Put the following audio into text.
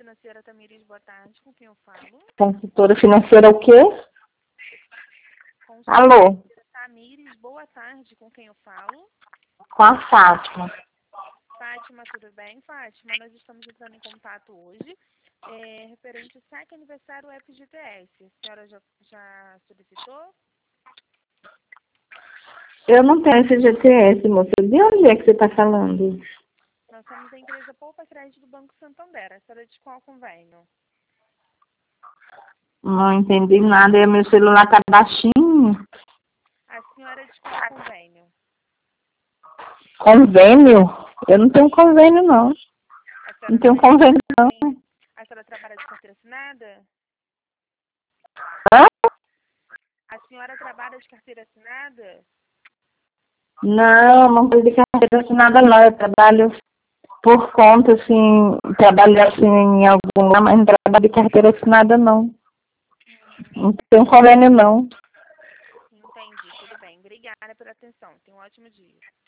financeira Tamires, boa tarde. Com quem eu falo? Consultora financeira o quê? Consultora Alô? financeira Tamires, boa tarde. Com quem eu falo? Com a Fátima. Fátima, tudo bem? Fátima, nós estamos entrando em contato hoje referente ao saque aniversário FGTS. A senhora já solicitou? Eu não tenho FGTS, moça. De onde é que você está falando? Nós somos a empresa Poupa Crédito do Banco Santander. A senhora de qual convênio? Não entendi nada. E meu celular tá baixinho. A senhora de qual convênio? Convênio? Eu não tenho convênio, não. A senhora Não tenho não tem convênio, não. A senhora trabalha de carteira assinada? Hã? A senhora trabalha de carteira assinada? Não, não tenho de carteira assinada, não. Eu trabalho por conta, assim, trabalho assim em algum lugar, mas não trabalho de carteira assinada, não. Não tenho convênio, não. Entendi, tudo bem. Obrigada pela atenção. Tenha um ótimo dia.